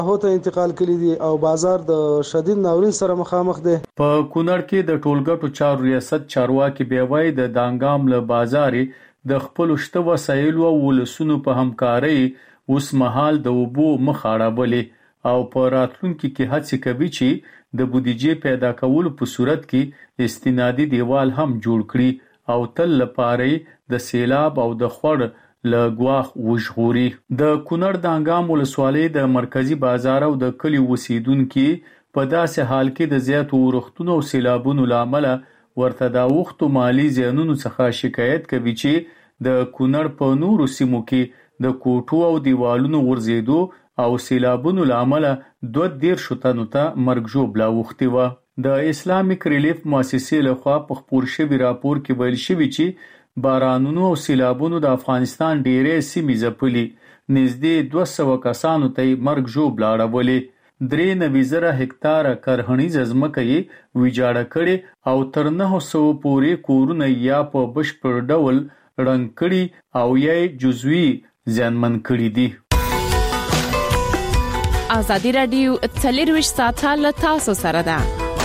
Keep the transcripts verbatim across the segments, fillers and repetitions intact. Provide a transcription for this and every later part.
هوته انتقال کړي دي او بازار د شدید ناورین سره مخامخ دی. په کونړ کې د ټولګټو چارو ریاست چارواکي بیوای د دانګام له بازاري د خپل شته وسایل او ولسونو په همکاري اوس مهال د وبو مخاړه او په راتلونکي کې هڅه کوي چې د بودیجې پیدا کولو په صورت کې استنادي دیوال هم جوړ کړي او تل لپاره د سیلاب او د خړ له ګواخ وژغوري. د کونړ د انګام ولسوالۍ د مرکزی بازار او د کلی اوسیدونکو په داسې حال کې د زیاتو ورښتونو او سیلابونو لامل ورته د وختو مالی زیانونو څخه شکایت کوي چې د کونړ په نورو سیمو کې د کوټو او دیوالونو ورزيدو او سیلابونو لامل دوه دیر شتنو ته مرګ ژوبلا وختي و. د اسلامیک ریلیف مؤسسې لخوا په خبر شوی راپور کې ویل شوی چې بارانونو او سیلابونو د افغانستان ډېرې سیمې ځپلي، نږدې دوه سوه کسانو ته مرګ ژوبلا اړولې. درې نوي زره هکتاره کرهڼیزه ځمکه یې ویجاړه کړې او تر نهه سوه پورې کورونه یا په بشپړ ډول ړنګ کړي او یا جزوي زیانمن کړي دي. ازادي رادیو څلرویشت ساعته له تاسو سره ده.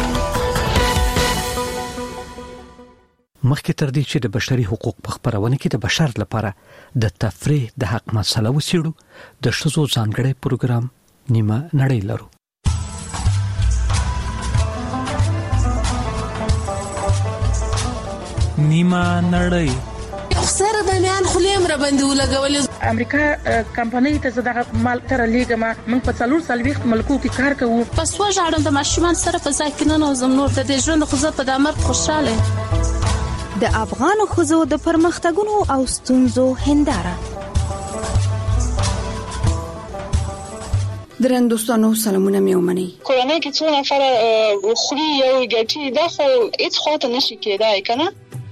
مخکې تر دې چې د بشري حقوق په خبرونه کې د بشر لپاره د تفریح د حق مسله وسیړو، د شذو ځانګړي پروګرام نیمه نړۍ لرو. نیمه نړۍ سره د میان خلیم را باندې ولګولې. امریکا کمپنۍ ته زداغه مال تر لیګما موږ په څلور سلويخت ملکو کې کار کوو. پس وژاړم د ماشومان سره په ځای کې نه نوزم نور د دې ژوند خو زه په دامر خوشاله. د افغان خزو د پرمختګونو او ستونزو هنداره. درندوستانو سلامونه میومني. کورونه کې څو نفر خوري یو ګټي دا خو هیڅ خاطر نشي کېدای کنه.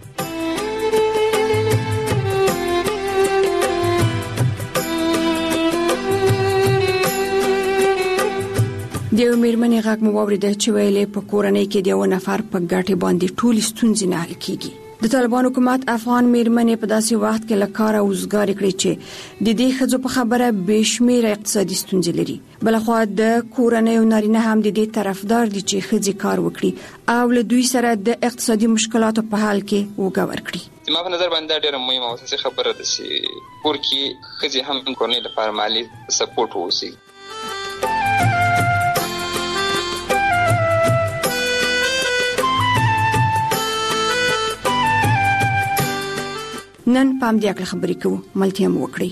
دیو میرمنې غږ مو واورید چې ویلې په کورنۍ کې دیو نفر په ګټه باندې ټول ستونزې نه حل کیږي. د طالبان حکومت افغان میرمنې په داسې وخت کې لکاره وزګار کړي چې د دې خځو په خبره بشمیره اقتصادي ستونزې لري. بلخو د کورنۍ او نارینه هم د دې طرفدار دي چې خځې کار وکړي او له دوی سره د اقتصادي مشکلاتو په حال کې وګور کړي. زما په نظر باندې ډېره مهمه او اساسي خبره ده چې کور کې خځې هم کورنۍ لپاره مالي سپورټ ووسي. نن پام دې اکل خبرې کوو ملتیا مو وکړي.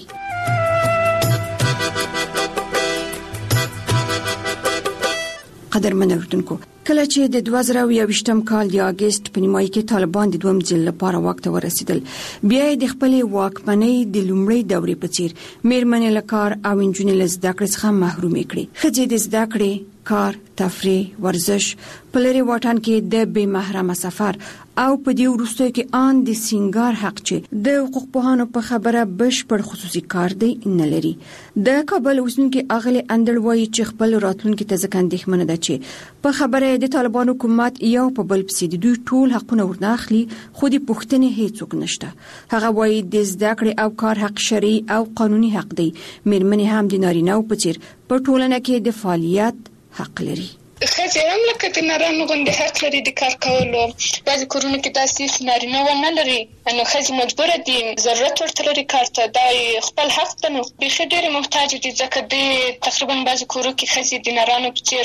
قدرمن اردوونکو، کله چې د دوه زره یوویشتم کال د اگست په نیمایي کې طالبان د دویم ځل لپاره واک ته ورسېدل، بیا د خپل واکمنۍ د لومړۍ دورې په څیر میرمنې له کار او انجونې له زده کړې څخه محرومې کړې. ښځې د زده کړې، کار، تفریح، ورزش، په لرې واټن کې د بې محرمه سفر او په دې وروستیو کې ان د سینګار حق چې د حقوق پوهانو په خبره بشپړ خصوصي کار دی نه لري. د کابل اوسنکي اغلی اندړ وایي چې خپل راتلونکي ته ځکه اندېښمنه ده چې په خبره د طالبان حکومت یو په بل پسې د دوی ټول حقونه ورناخلي، خو د پښتنې هیڅوک نشته. هغه وایي د زده کړې او کار حق شرعي او قانوني حق دی. میرمنې هم د نارینه او په څیر په ټولنه کې د فعالیت حق لري. خځې هم لکه د نارینه غوندې حق لري د کار کولو. بعضې کورونو کې داسې نارینه ونه لري، نو ښځې مجبوره دي ضرورت ورته لري کار ته، دا خپل حق ده. نو بیخي ډېرې محتاجې دي ځکه د تقریبا بعضې کورو کې ښځې د نارانو په څېر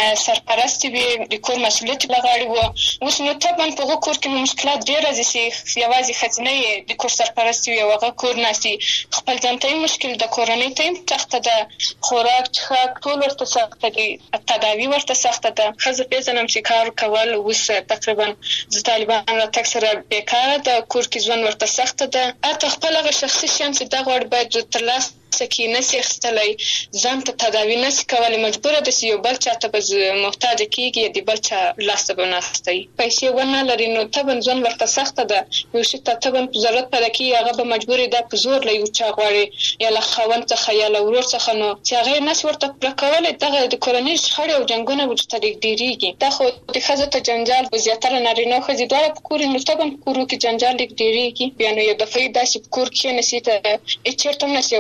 سرپرستې وي، د کور مسؤلیت یې له غاړې وه. اوس نو طبعا په هغو کور کې مشکلات ډېر راځي چې یوازې ښځینه یې د کور سرپرستې وي او هغه کور ناستي. خپل ځان ته یې مشکل ده، کورنۍ ته یې سخته ده، خوراک څښاک ټول ورته سخته دي، تداوي ورته سخته ده. ښځه پېژنم چې کار کول اوس تقریبا د طالبان راتګ سره بېکاره ده، کور کې ژوند ورته سخته ده. حتی خپل هغه شخصي شیان چې دا غواړي باید ترلاسه کې نشي اخیستلی، ځان ته تداوي نشي کولی، مجبوره ده چې یو بل چا ته به محتاجه کېږي، د بل چا لاس ته به ناستوي. پیسې ونه لري نو طبعا ژوند ورته سخته ده. یو شي ته طبعا ضرورت پیدا کېږي، هغه به مجبور ده په زور له یو چا غواړي، یا له خاوند څخه یا له ورور څخه، نو چې هغه یې نشي ورته پوره کولی. دغه د کورنۍ شخړې او جنګونه ورته ډېرېږي. دا خو د ښځو ته جنجال زیاتره نارینه او ښځې دواړه په کور نو طبعا په کورو کې جنجال ډېرېږي. بیا نو یو دفعه داسې په کور کښېنسي ته هېڅ چېرته هم نشي وتلی،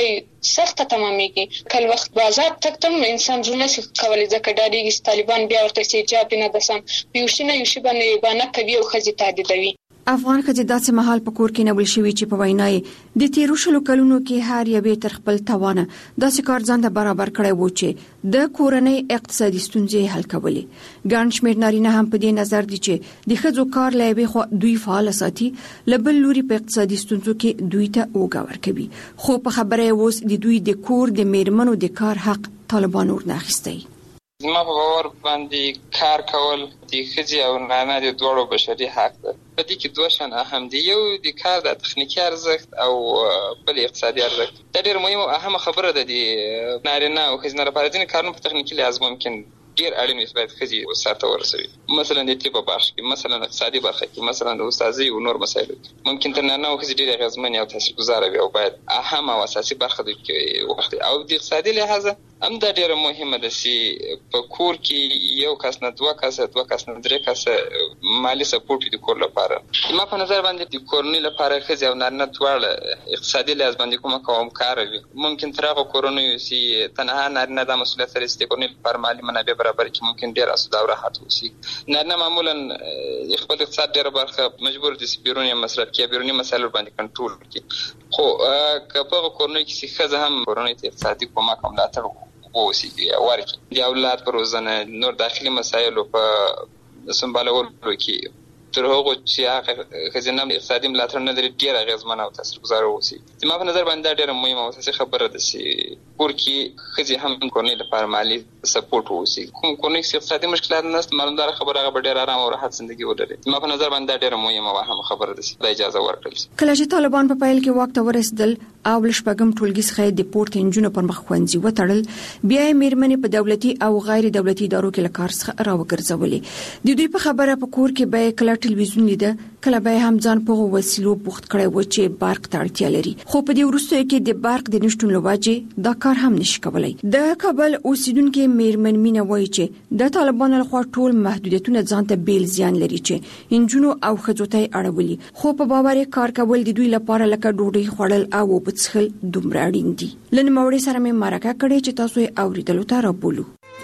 ډېرې سخته تمامېږي. کله وخت بازار تک تم انسان زونه سي کولای ځکه ډاډېږي چې طالبان بیا ورته سي جاب نه دسم پیوشینه یو شی باندې باندې کوي او خزي تهدیدوي. افغان ښځې داسې مهال په کور کې نبل شوي چې په وینای د تیرو شلو کلونو کې هر یوې تر خپل توانه داسې کار ځان ته برابر کړی و چې د کورنۍ اقتصادي ستونزې حل کولې. ګڼ شمېر نارینه هم په دې نظر دي چې د ښځو کار له یوې خوا دوی فعال ساتي، له بل لوري په اقتصادي ستونزو کې دوی ته اوږه ورکوي. خو په خبره اوس د دوی د کور د میرمنو د کار حق طالبان ورنه اخیستی. زما په باور باندې کار کول د ښځې او نارینه د دواړو بشري حق ده. په دې کې دوه شان اهم دي، یو د کار د تخنیکي ارزښت او بل اقتصادي ارزښت. دا ډېر مهم او اهمه خبره ده د نارینه او ښځینه لپاره. ځینې کارونه په تخنیکي لحاظ ممکن ډیر اړین وي باید ښځې سرته ورسوي، مثلا د طب برخه کې، مثلا اقتصادي برخه کې، مثلا د استادۍ او نور مسایلو کې ممکن تر نارینه او ښځې ډېرې اغېزمنې او تاثیرګذاره وي او باید اهم او اساسي برخه دوی کې وخت. او د اقتصادي لحاظ هم دا ډېره مهمه ده چې په کور کې یو کس نه دوه کسه دوه کس نه درې کسه مالي سپورټ وي د کور لپاره. ما په نظر باندې د کورنۍ لپاره ښځې او نارینه دواړه اقتصادي لحاظ باندې کومه کومکاره وي. ممکن تر هغه کورنیو چې تنها نارینه دا مسؤلیت لري چې د کورنۍ لپاره مالي منابع برابر کړي ممکن ډېر اسوده او راحت اوسي. نارینه معمولا خپل اقتصاد ډېره برخه مجبور دي چې بیروني مصرف کړي، بیروني مسایلو باندې کنټرول کړي. خو که په هغه کورنۍ کې ښځه هم کورنۍ ته اقتصادي کومک او ملاتړ ووسی ورکړي، د اولاد پر روزنه، نور داخلي مسایلو په سمبالولو کې تر هغه چې هغه ښځینه اقتصادي ملاتړ نه لري ډېر اغېزمن او تاثیرګذاره اوسي. زما په نظر باندې دا ډېره مهمه او اساسي خبره ده چې کور کې ښځې هم کورنۍ لپاره مالي سپورټ اوسي. کوم کورنۍ چې اقتصادي مشکلات نشته معلومدار خبره هغه به ډېر آرام او راحت ژوندګي ولري. زما په نظر باندې دا ډېره مهمه او اهمه خبره ده چې دا اجازه ورکړل شي. کله چې طالبان په پیل کې واک ته ورسېدل او لشپږم ټولګي څخه د پورته انجونو پر مخ ښوونځي وتړل، بیا یې میرمنې په دولتي او غیر دولتي ادارو کې له کار څخه راوګرځولې. د دوی په خبره په کور کې به کله ټلویزیون لیده، کله به هم ځان په وسیلو بوخت کړی و چې برق ته اړتیا لري. خو په دې وروستیو کې د برق د نشټون له وجې دا کار هم نشي کولای. د کابل اوسیدونکو میرمن مینا وایي چې د طالبانو لخوا ټول محدودیتونه ځان ته بیل زیان لري چې انجونو او ښځو ته اړولي. خو په باور کار کول د دوی لپاره لکه ډوډۍ خوړل او اوبه څښل دومره اړین دي. لن موړې سره مې مرکه کړې چې تاسو یې اوریدلو ته رابولو.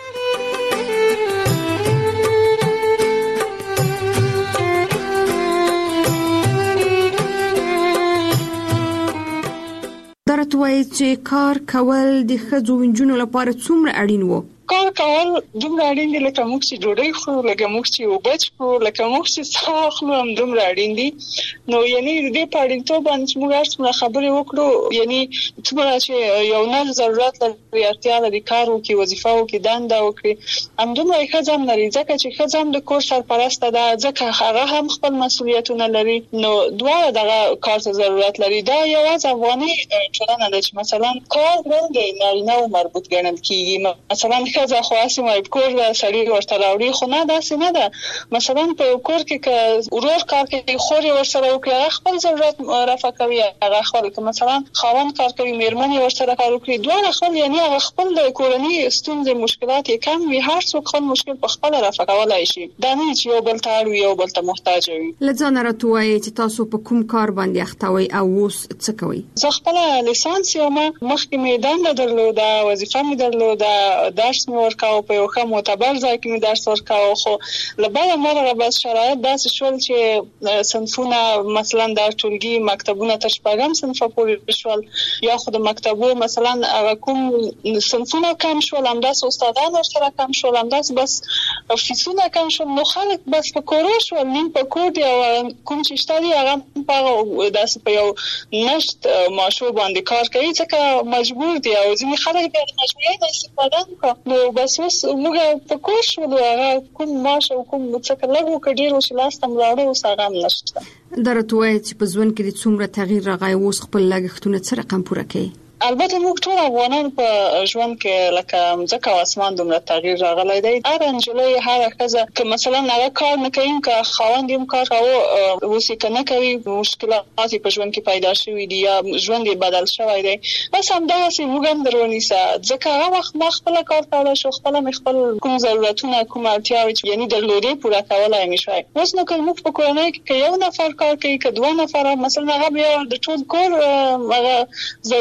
درته وایي چې کار کول د ښځو ونجونو لپاره څومره اړین وو. کار کول دومره اړین دي لکه موږ چې ډوډۍ خورو، لکه موږ چې اوبه څښو، لکه موږ چې ساه اخلو هم دومره اړین دي. نو یعنی د دې په اړینتوب باندې چې موږ هر څومره خبرې وکړو، یعنی څومره چې یو نه ضرورت لري اړتیا لري کار وکړي، وظیفه وکړي، دنده وکړي، همدومره یې ښځه هم لري ځکه چې ښځه هم د کور سرپرسته ده، ځکه هغه هم خپل مسؤلیتونه لري. نو دواړه دغه کار ته ضرورت لري. دا یوازې افغاني ټولنه ده چې مثلا کار باندې نارینه او مربوط ګڼل کیږي. مثلا ښځه خو اسې مې کور د سړي ورته راوړي، خو نه داسې نه ده. مثلا په کور کې که ورور کار کوي، خور یې ورسره وکړي، هغه خپل ضرورت رفع کوي، هغه خپل که مثلا خاوند کار کوي، میرمن یې ورسره کار وکړي، دواړه خپل یعنی هغه خپل د کورنۍ ستونزې مشکلات یې کم وي، هر څوک خپل مشکل په خپل رفع کولای شي. دا نه چې یو بل ته اړ وي، یو بل ته محتاج وي. لځانه راته وایي چې تاسو په کوم کار باندې اخته وئ او اوس څه کوئ؟ زه خپل لیسانس یم، مخکې مې دنده درلوده، وظیفه مې درلوده، درس مې ورکاوه په یو ښه معتبر ځای کې مې درس ورکاوه. خو له بله مرغه بس شرایط داسې شول چې صنفونه مثلا د ټولګي مکتبونه تر شپږم صنفه پورې شول، یا خو د مکتبو مثلا هغه کوم صنفونه کم شول، همداسې استادان ورسره کم شول، همداسې بس فیسونه کم شول. نو خلک بس په کورو شول، نیم په کور دي او کوم چې شته دي هغه په هغه داسې په یو نشت ماشو باندې کار کوي ځکه مجبور دي او ځینې خلک بیا د مجبورۍ نه استفاده وکړه. نو بس اوس موږ په کور شولو، هغه کوم معاش او کوم څه لږ وکړ ډېر اوس لاس ته ملاړه اوس هغه هم نشته. درته وایي چې په ژوند کې د څومره تغییر راغی، اوس خپل لګښتونه څه رقم پوره کوي؟ البته موږ ټول افغانان په ژوند کې لکه ځکه او اسمان دومره تغییر راغلی دی. هر نجلۍ هر ښځه که مثلا هغه کار نه کوي، که خاوند یې کار کوي اوس یې که نه کوي، مشکلات په ژوند کې پیدا شوي دي یا ژوند یې بدل شوی دی، بس همدغسې موږ هم در ونیسه. ځکه هغه وخت ما خپله کار کولی شو، خپله مې خپل کوم ضرورتونه کوم اړتیاوې چې یعنې درلودې پوره کولی مې شوی. اوس نو که موږ په کورنۍ کې که یو نفر کار کوي، که دوه نفره مثلا هغه بیا د ټول کور هغه ضرورتونه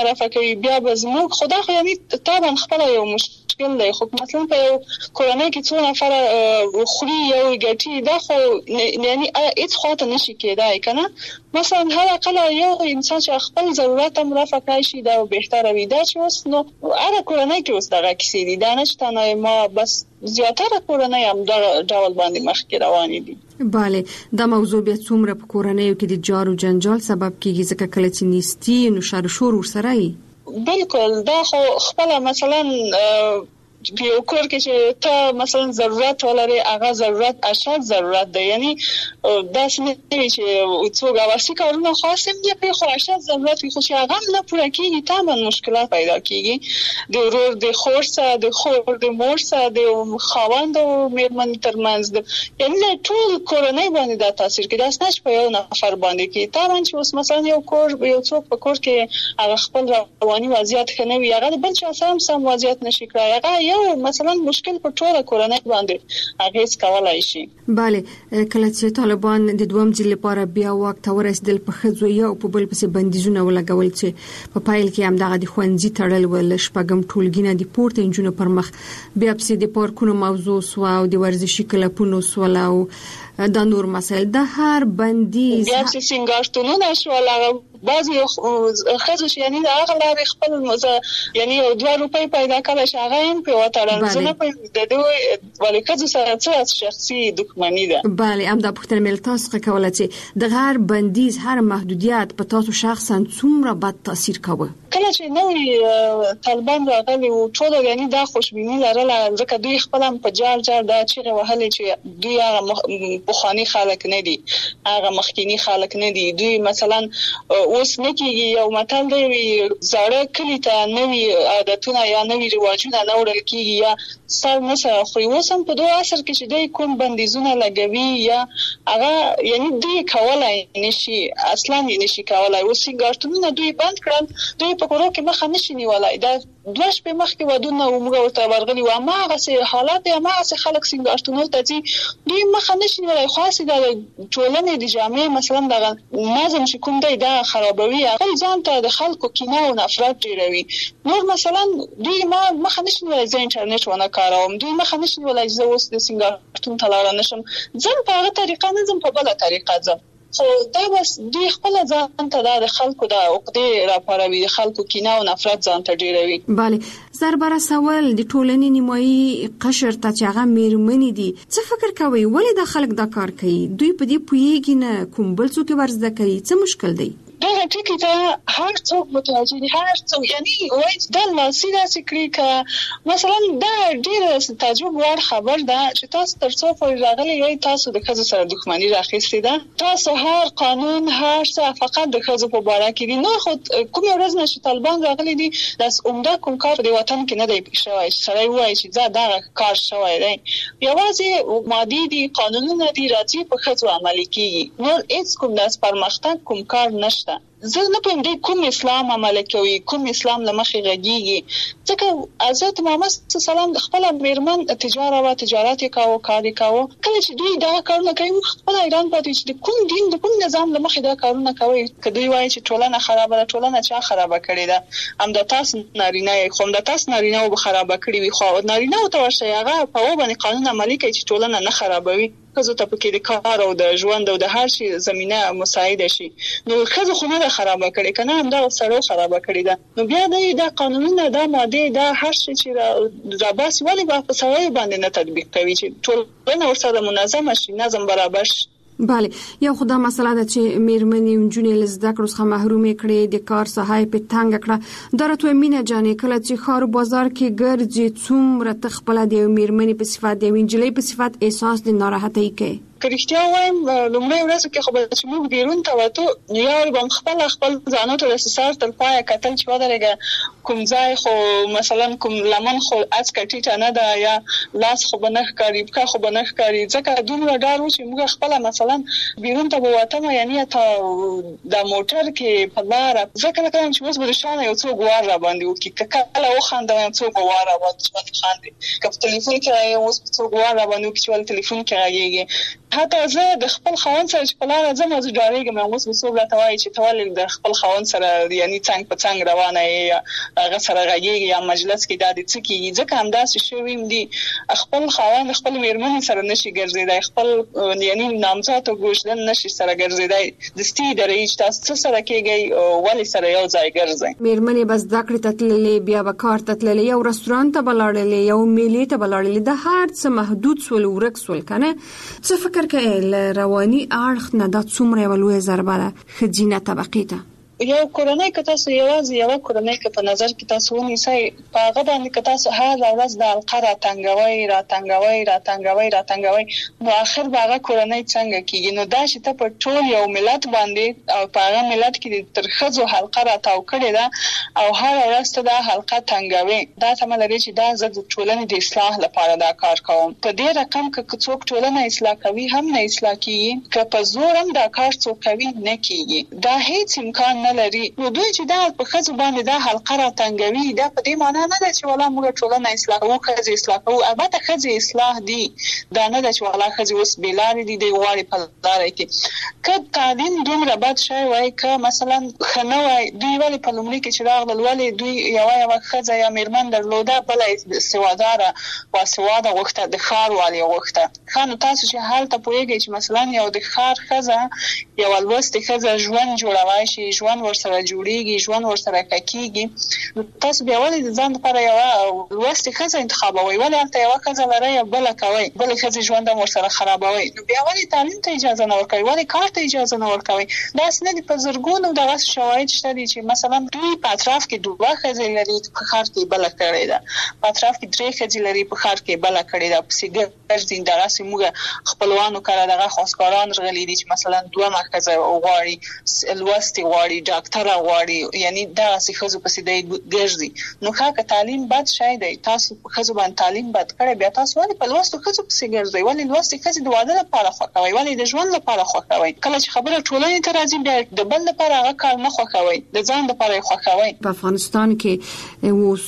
نارافه کوي بیا به زموږ خدا خو یعنی طبعا خپل یو مشکل دی خو مثلا په یو کورنۍ کې څو نفر خوري یو ګټي دا خو یعنی هیڅ خاطر نشي کېدای کنه مثلا هر اقل یو انسان چې خپل ضرورت هم رافع کړي شي دا بهتره وي دا چې اوس نو هر کورنۍ کې اوس دغه کیسې دي دا نشته نه ما بس زیاتره کورنۍ هم دا ډول باندې مخکې روانې دي. بله دا موضوع بیا څومره په کورنۍ کې د جار او جنجال سبب کیږي ځکه کله چې نیستی نو شر شور ورسره وي. بالکل دا خو خپل مثلا یو کور کې چې ته مثلا ضرورت ولري هغه ضرورت اشد ضرورت دی یعنی دا څنګه چې څو غواړي کارونه خاصم دي په خو اشد ضرورت خو چې هغه نه پوره کیږي تمام مشکلات پیدا کیږي د ورور د خور سره د خور د مور سره د خاوند او میرمن ترمنځ یعنی ټول کورنۍ باندې دا تاثیر کوي دا څنګه په یو نفر باندې کوي تمام چې اوس مثلا یو کور یو څوک په کور کې هغه خپل رواني وضعیت خنوي هغه بل چا سم سم وضعیت نشي کړای هغه مثلا مشکل په ټوله کورنۍ باندې اغیز کولای شي. bale کله چې طالبان د دوم ځل لپاره بیا وخت ورسېدل په خځو یو په بل پسې بندیزونه ولګول چې په پایل کې هم دغه د خوندزي تړل ول شپږم ټولګینه د پورته انجونو پر مخ بیا پسې د پارکونو موضوع سو او د ورزشي کلبونو سو او د نور مسایل د هر بندیز بیا چې سنگارتونونه شو لاغه بعضی خځو چې یعنی دا هغه خپل مزه یعنی دوه روپۍ پیدا کړل چې هغه هم په وټړل زنه په د دوی ولې خځو سره څه شخصي دښمنی ده. bale هم دا پوښتنه مل تاسو کوله چې د هر بندیز هر محدودیت په تاسو شخصا څومره بد تاثیر کوي کله چې نوې طالبان راغلي او ټول یعنی دا خوشبینی لرله ځکه دوی خپل هم په جار جار دا چې وهلې چې دوی هغه بخانی خلک نه دي هغه مخکینی خلک نه دي دوی مثلا اوس نکیږي یو متل دی زړه کلی ته نوې عادتونه یا نوې رواجونه نه وړل کیږي یا سر نه سره خو اوسم په دوه اثر کې چې دوی کوم بندیزونه لګوي یا هغه یعنی دوی کولای نشي اصلا نشي کولای اوس سنگارتونونه دوی بند کړل دوی په کورو کې مخه نشي نیولای دا دوه شپې مخکې ودونه ومغه ورته ورغلي و ما هغه حالات یا ما هغه خلک سنگارتونو ته چې دوی مخه نشي نیولای خاصه د ټولنې د جامع مثلا د نظم چې کوم دی دا خرابوي هغه ځان ته د خلکو کینه او نفرت ډیروي نور مثلا دوی ما مخه نشي نیولای ز انټرنیټ ونه کاروم دوی مخه نشي نیولای چې اوس د سنگارتون تلاره نشم ځم په هغه طریقه نه ځم په بل طریقه ځم خو دا بس دوی خپل ځان ته د خلکو د عقدې راپاروي د خلکو کینه او نفرت ځان ته ډیروي. bale زربره سوال د ټولنې نیمایي قشر ته چې هغه میرمنې دي څه فکر کوي ولې د خلک دا کار کوي دوی په دې پوهیږي نه کوم بل څوک ورزده کوي څه مشکل دی دا ټکی ته هر څوک متوجه دي هر څوک یعنی وایي دا لاسي داسې کړی که مثلا دا ډېر تعجب وړ خبر ده چې تاسو تر څو پورې راغلي یی تاسو د ښځو سره دښمنی راخېستې ده تاسو هر قانون هر څه فقط د ښځو په اړه کې دي نو خو کوم ورځ نه چې طالبان راغلي دي داس عمده کوم کار د وطن کې نه دی شوی سره وایي چې دا دا کار شوی دی یوازې مادي دي قانونونه دي راځي په ښځو عملي کیږي نو هیڅ کوم داس پرمختګ کوم کار نشته زه نه پوهیم دی کوم اسلام عمل کوي کوم اسلام لمخې غږیږي ځکه حضرت محمد صلی الله علیه وسلم خپل میرمن تجارت او تجارت کاوه کار کاوه کله چې دوی دا کارونه کوي خپل ایران پاتې چې کوم دین د کوم نظام لمخې دا کارونه کوي کله وایي چې ټولنه خرابه ده ټولنه چا خرابه کړې ده هم د تاسو نارینه خو د تاسو نارینه او خرابه کړې وي خو نارینه او تورشه هغه په وبني قانون عملي کوي چې ټولنه نه خرابوي خزو ته پکې د کار او د ژوند او د هر شي زمينه مساعده شي نو خزو خو نه خرابه کړي کنه هم دا سره خرابه کړي ده نو بیا د قانونونو د ماده د هر شي چې را باس ولی په سوي باندې نه تطبیق کوي چې ټول ورسره منظم شي نظم برابر شي. bale یو خدای مسله ده چې میرمنې انجونې لزده کړو څخه محروم کړي د کار ساحه په تنگ کړه درته مینه جانې کله چې خار بازار کې ګرځي څومره تخپل د میرمنې په صفات د وینجلې په صفات احساس د ناراحتۍ کوي کرشتیا وایم لومړی ورځ کې خو به چې موږ بیرون ته وته یو بم خپل خپل ځانو ته رسسار تل پای کتل چې ودرېګه کوم ځای خو مثلا کوم لمن خو از کټی نه ده یا لاس خو بنخ کاری بکا خو بنخ کاری ځکه دومره ډارو چې موږ خپل مثلا بیرون ته وته یعنی ته د موټر کې په لار ځکه کوم چې اوس به شانه یو څو غوار را باندې وکي کله و خاندم یو څو غوار را باندې خاندي کله ټلیفون کې اوس څو غوار را باندې وکي چې ټلیفون کې راځي حتی زه د خپل خاوند سره چې په لاره ځم زه ډارېږم اوس څوک راته وایي چې ته ولې د خپل خاوند سره یعنې څنګ په څنګ روانه یې یا هغه سره غږېږي یا مجلس کې دا دې څه کېږي ځکه همداسې شوي هم دي خپل خاوند خپل مېرمنې سره نشي ګرځېدی خپل یعنې نامزاد او ګوشدن نشي سره ګرځېدی دستي درېږي چې تاسو څه سره کېږئ ولې سره یو ځای ګرځئ مېرمنې بس زده کړې ته تللې بیا به کار ته تللې یو رستورانت ته به لاړلې یو میلې ته به لاړلې د هر څه محدود سول ورک سول که نه څه فکر کوې له رواني اړخ نه دا څومره یوه لویه ضربه ده ښځینه طبقې ته یو کورنۍ که تاسو یوازې یوه کورنۍ که په نظر کې تاسو ونیسئ په هغه باندې که تاسو هره ورځ د حلقه راتنګوئ راتنګوئ راتنګوئ راتنګوئ نو آخر به هغه کورنۍ څنګه کېږي نو دا چې ته په ټول یو ملت باندې او په هغه ملت کې تر ښځو حلقه راتاو کړې ده او هره ورځ ته دا حلقه تنګوې دا تمه لري چې دا زه د ټولنې د اصلاح لپاره دا کار کوم په دې رقم که څوک ټولنه اصلاح کوي هم نه اصلاح کېږي که په زور هم دا کار څوک کوي نه کېږي دا هیڅ امکان نه لري نو دوی چې دا په ښځو باندې دا حلقه راتنګوي دا په دې معنا نه ده چې ولا موږ ټولنه اصلاح کوو ښځې اصلاح کوو البته ښځې اصلاح دي دا نه ده چې ولا ښځې اوس بې لارې دي دی غواړي په لاره کې که تعلیم دومره بد شوی وای که مثلا ښه نه وای دوی ولې په لومړي کې چې راغلل ولې دوی یوه یوه ښځه یا مېرمن درلوده بله سواداره باسواده غوښته د ښار والي غوښته ښه نو تاسو چې هلته پوهېږئ چې مثلا یو د ښار ښځه یوه لوستې ښځه ژوند جوړوای شي ژوند ورسره جوړېږي ژوند ورسره ښه کېږي تاسو بیا ولې د ځان لپاره یوه لوستې ښځه انتخابوئ ولې هلته یوه ښځه لرئ یا بله کوئ بلې ښځې ژوند هم ورسره خرابوئ نو بیا ولې تعلیم ته اجازه نه ورکوئ ولې کار ته اجازه نه ورکوئ داسې نه دي په زرګونو دغسې شواهد شته دي چې مثلا دوی په اطراف کې دوه ښځې لري په ښار کې بله کړې ده په اطراف کې درې ښځې لري په ښار کې بله کړې ده پسې ګرځي دغسې موږ خپلوانو کره دغه خواستګاران راغلي دي چې مثلا دومره ښځه غواړي لوستې غواړي ډاکټره غواړي یعنی دغسې ښځو پسې دی ګرځي نو ښه که تعلیم بد شی دی تاسو په ښځو باندې تعلیم بد کړی بیا تاسو ولې په لوستو ښځو پسې ګرځئ ولې لوستې ښځې د واده لپاره خوښوئ ولې د ژوند لپاره خوښوئ کله چې خبره ټولنې ته راځي بیا د بل لپاره هغه کار نه خوښوئ د ځان لپاره یې خوښوئ په افغانستان کې اوس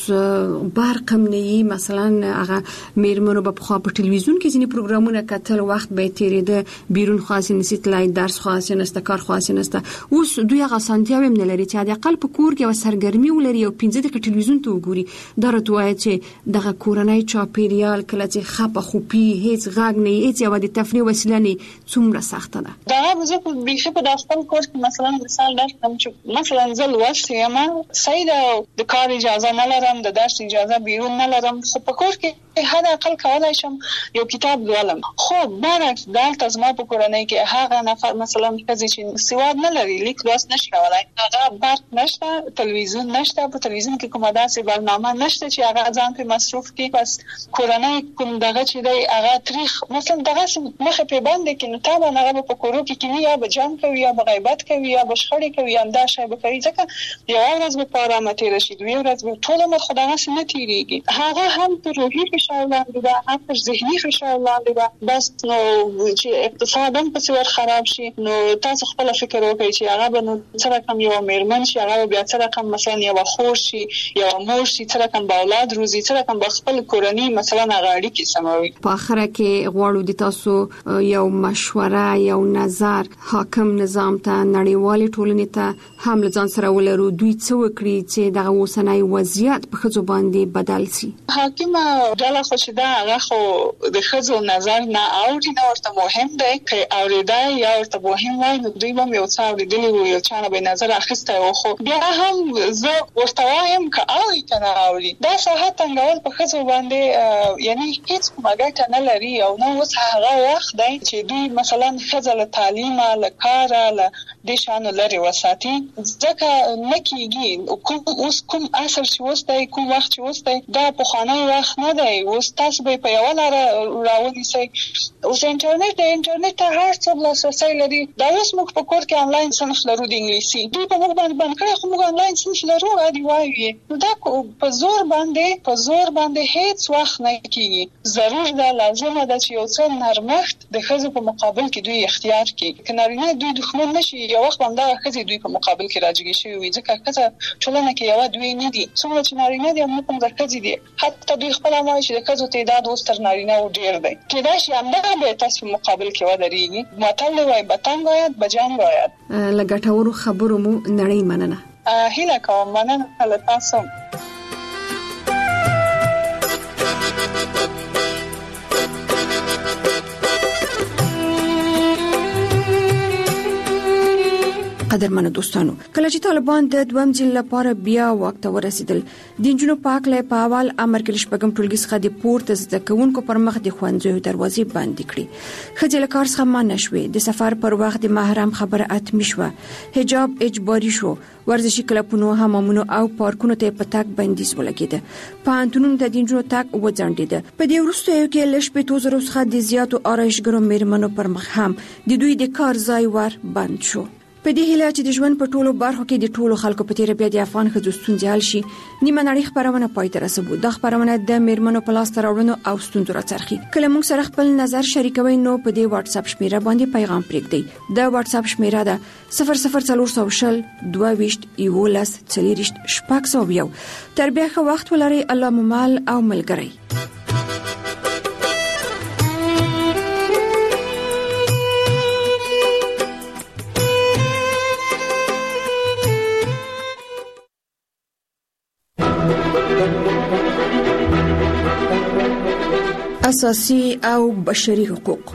برق هم نه وي مثلا هغه مېرمنو به پخوا په ټلویزیون کې ځینې پروګرامونه کتل وخت به یې تېرېده بیرون خو هسې نشي تللی درس خو هسې نشته کار خو هسې نشته اوس دوی هغه اسانتیاوې هم نه لري چې حداقل په کور کې یوه سرګرمي ولري او پنځه دقیقې ټلویزیون ته وګوري دا راته وایي چې دغه کورنی چاپېریال کله چې خپه خوپي هېڅ غږ نه وي هېڅ یوه د تفریح وسیله نه څومره سخته ده دغه زه بیخي په دا خپل کور کې مثلا مثال درکړم چې مثلا زه لوستې یم صحیح ده د کار اجازه نه لرم د درس اجازه بیرون نه لرم خو په کور کې حد اقل کولای شم یو کتاب لولم خو برعکس دلته زما په کورنۍ کې هغه نفر مثلا ښځې چې سواد نه لري لیک لوست نشي کولای هغه برق نشته تلویزیون نشته په تلویزیون کې کومه داسې برنامه نشته چې هغه ځان په مصروف کړي بس کورنۍ کوم دغه چې دی هغه تاریخ مثلا دغه مخه په باندې کې نو تابع هغه په کورو کې کې یا به جنګ کوي یا به غیبت کوي یا به شخړې کوي یا دا شی به کوي ځکه یو ورځ به په آرامه تېره شي دوی ورځ به ټول عمر خو دغسې نه تېرېږي هغه هم په روحي فشار لاندې ده هم په ذهني فشار لاندې ده بس نو چې اقتصاد هم پسې ور خراب شي نو تاسو خپله فکر وکړئ چې هغه به نو څه رقم یوه مېرمن شي هغه به بیا څه رقم مثلا یوه خور شي یوه مور شي څه رقم به اولاد روزي څه رقم به خپل کورنۍ مثلا هغه اړیکې سموي په آخره کې غواړو د تاسو یو مشوره یو نظر حاکم نظام ته نړیوالې ټولنې ته هم له ځان سره ولرو دوی څه وکړي چې دغه اوسنی وضعیت په ښځو باندې بدل شي حاکمه ډله خو چې ده هغه خو د ښځو نظر نه اوري نه ورته مهم دی که اورېدی یا ورته مهم وای نو دوی به هم یو څه اورېدلي وو یو چا نه به یې نظر اخیستی و خو بیا هم زه ورته وایم که اوري که نه اوري دا ساحه تنګول په ښځو باندې یعنې هېڅ کومه ګټه نه لري او نه اوس هغه وخت دی چې دوی مثلا ښځه له تعلیمه له کاره له دې شیانو لرې وساتي ځکه نه کېږي کوم اوس کوم عصر چې اوس دی کوم وخت چې اوس دی دا پخوانی وخت نه دی اوس تاسو به یې په یوه لاره راونیسئ اوس انټرنیټ دی انټرنیټ ته هر څوک لاسرسی لري دا اوس موږ په کور کې آنلاین صنف لرو د انګلیسي دوی په موږ باندې بند کړی خو موږ آنلاین صنف لرو عادي وایو نو دا په زور باندې په زور باندې هېڅ وخت نه کېږي ضرور ده لازمه ده چې یو څه نرمښت د ښځو په مقابل کې دوی اختیار کړي که نارینه دوی دښمن نه شي یو وخت به همدغه ښځې دوی په مقابل کې راجګې شوي وي ځکه ښځه ټولنه کې یوه دوی نه دي څومره چې نارینه دي همدومره ښځې دي حتی دوی خپله هم وایي چې د ښځو تعداد اوس تر نارینه و ډیر دی. کېدای شي همدغه به تاسو په مقابل کې ودرېږي. متل دی وایي بتنګ باید بجنګ باید. له ګټورو خبرو مو نړۍ مننه. هیله کوم مننه له تاسو. قدرمنو دوستانو، کله چې طالبان د دویم ځل لپاره بیا واک ته ورسېدل، د نجونو پاک له په اول امر کې شپږم ټولګي څخه د پورته زده کوونکو پر مخ د ښوونځیو دروازې بندې کړې. ښځې له کار څخه منع شوې، د سفر پر وخت د محرم خبره اتمی شوه، حجاب اجباري شو، ورزشي کلبونو، حمامونو او پارکونو ته په تګ بندیز ولګېده، پوهنتونونو ته د نجونو تګ وځنډېده. په دې وروستیو کې له شپېتو زرو څخه د زیاتو آرایشګرو میرمنو پر مخ هم د دوی د کار ځای ور بند شو. په دې هیله چې د ژوند په ټولو برخو کې د ټولو خلکو په تیر بیا د افغان ښځو ستونزې حل شي، نیمه نړۍ خبرونه پای ته رسوي. دا خبرونه د میرمنو په لاس راوړنو او ستونزو راڅرخي. کله موږ سره خپل نظر شریکوي نو په دې واتس اپ شمیره باندې پیغام پرېږدئ. دا واتس اپ شمیره ده صفر صفر څلور سو شل دوه ویشت یولس څلوریشت شپږ سو یو. تر بیا ښه وخت ولرئ. الله مو مل او ملګری. اساسي او بشري حقوق.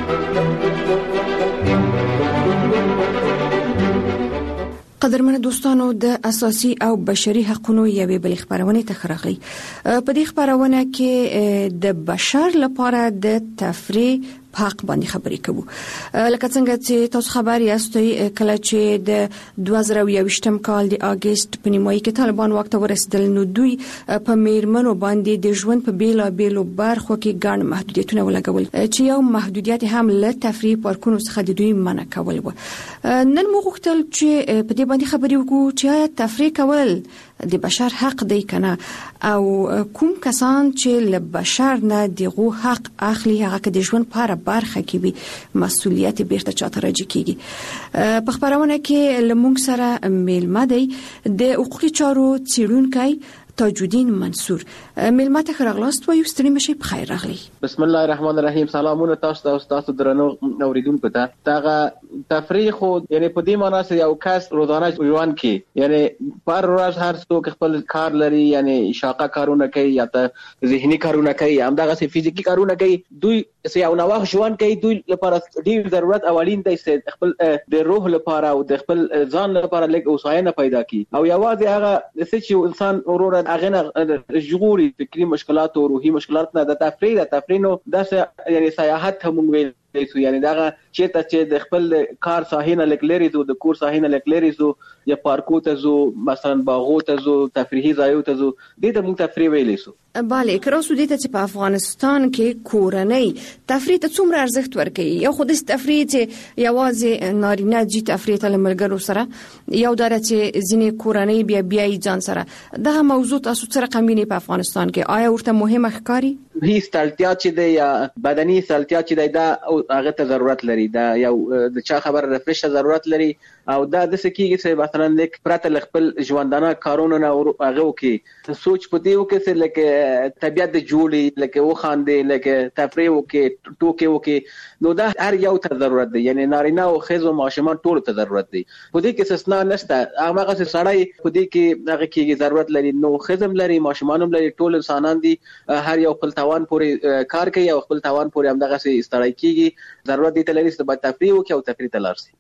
قدرمنو دوستانو، د اساسي او بشري حقوقو یوې بل خبرونه ته خراغلي. په دې خبرونه کې د بشر لپاره د تفریح حق باندې خبرې کوو. لکه څنګه چې تاسو خبر یاستئ، کله چې د دوه زره یوویشتم کال د اگست په نیمایي کې طالبان وخت ورسېدل، نو دوی په میرمنو باندې د ژوند په بیلا بیلو برخو کې ګڼ محدودیتونه ولګول، چې یو محدودیت هم له تفریح پارکونو څخه د دوی منع کول و. نن موږ غوښتل چې په دې باندې خبرې وکړو چې آیا تفریح کول د بشر حق دی کنه، او کوم کسان چې له بشر نه دغه حق اخلي هغه د ژوند په برخه کې به مسؤلیت بیرته چاته راځي کیږي. په خبرونه کې لمونږ سره میلمه دی د حقوقي چارو څیړونکی تاج الدین منصور. میلمه ته راغلاست و یو ستړي مشي په خیر راغلی. بسم الله الرحمن الرحیم. سلامونه تاسو ته او تاسو درنو اوریدونکو ته. تاغه تفریح خو یعنی په دې معنی چې یو کس روزانه ژوند کې یعنی پر ورځ هر څوک خپل کار لري، یعنی شاقه کارونه کوي یا ته ذهني کارونه کوي، همدغه سي فزیکی کارونه کوي. دوی چې یو نوښت ژوند کوي، دوی لپاره ډیر ضرورت اولین دی چې خپل د روح لپاره او د خپل ځان لپاره لږ اوساینه پیدا کړي، او یوازې هغه چې انسان اورور هغه نه ژغوري فکری مشکلات او روحي مشکلات نه. د تفریح د تفریح نو د یعنی سیاحت هم ویل سو، یعنی دا چې ته چې د خپل کار ساحینه لکلری زو د کور ساحینه لکلری زو یا پارکو ته زو، مثلا باغو ته زو، تفریحي ځایو ته زو، دې ته موږ تفریح ویلې سو. bale کراسو دې ته چې په افغانستان کې کورنۍ تفریح ته څومره ارزښت ورکوي. یو خو د تفریح چې یوازې نارینه جی تفریح ته ملګرو سره، یو دره چې ځینې کورنۍ بیا بیا ځان سره. دغه موضوع تاسو سره قمینه په افغانستان کې آیا ورته مهمه ښکاري؟ هیڅ تلتیا چې د یا بدني تلتیا چې دا هغه ته ضرورت لري، دا یو د چا خبر رفرش ضرورت لري، او دا د سکیږي چې مثلا لیک پرته خپل ژوندانه کارونه نه هغه وکي سوچ پدې وکي چې لکه طبيعت جوړي، لکه وخاندي، لکه تفریح وکي، ټوکې وکي. نو دا هر یو ته ضرورت دی، یعنی نارینه او ښځو ماشومان ټول ته ضرورت دی. پدې کې استثناء نشته. هغه څه سړی پدې کې هغه کې ضرورت لري، نو ښځم لري، ماشومان لري، ټول انسانان دي. هر یو خپل توان پورې کار کوي او خپل توان پورې همدغه سي استړی کیږي. ضرورت دي ته لري چې باید تفریح وکړي او تفریح ته لاړ شي.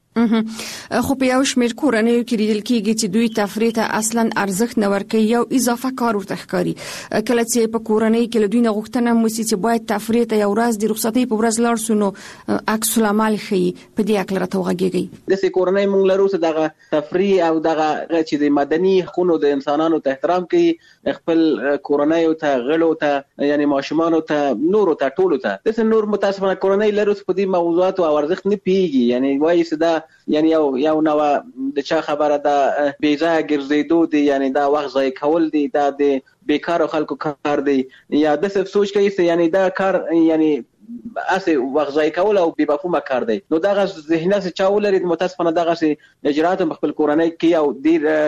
خو په یو شمېر کورنۍ کې لیدل کېږي چې دوی تفریح ته اصلا ارزښت نه ورکوي، یو اضافه کار ورته ښکاري. کله چې په کورنۍ کې له دوی نه غوښتنه وشي چې باید تفریح ته یو ورځ د رخصتۍ په ورځ لاړ شو، نو عکس العمل ښیي. په دې اړه راته وغږیږي. د سې کورنۍ موږ لرو چې دغه تفریح او دغه چې د مدني حقوقو د انسانانو ته احترام کوي، خپل کورنۍ ته غړو ته یعنی ماشومان ته نور ته ټولو ته. د سې نور متاسفانه کورنۍ لرو چې په دې موضوعات او ارزښت نه پیږي، یعنی وایي چې دا یعنی یو یو نو د چا خبره ده بیځای ګرځېدو دي، یعنی دا وخت ضایع کول دي، دا د بیکارو خلکو کار دی، یا د څه سوچ کوي چې یعنی دا کار یعنی اسه وخت ضایع کول او بې مفهومه کار دی. نو دا ذهنه چې چا ولري متاسفانه دغه اجرات خپل کورنۍ کې او ډیر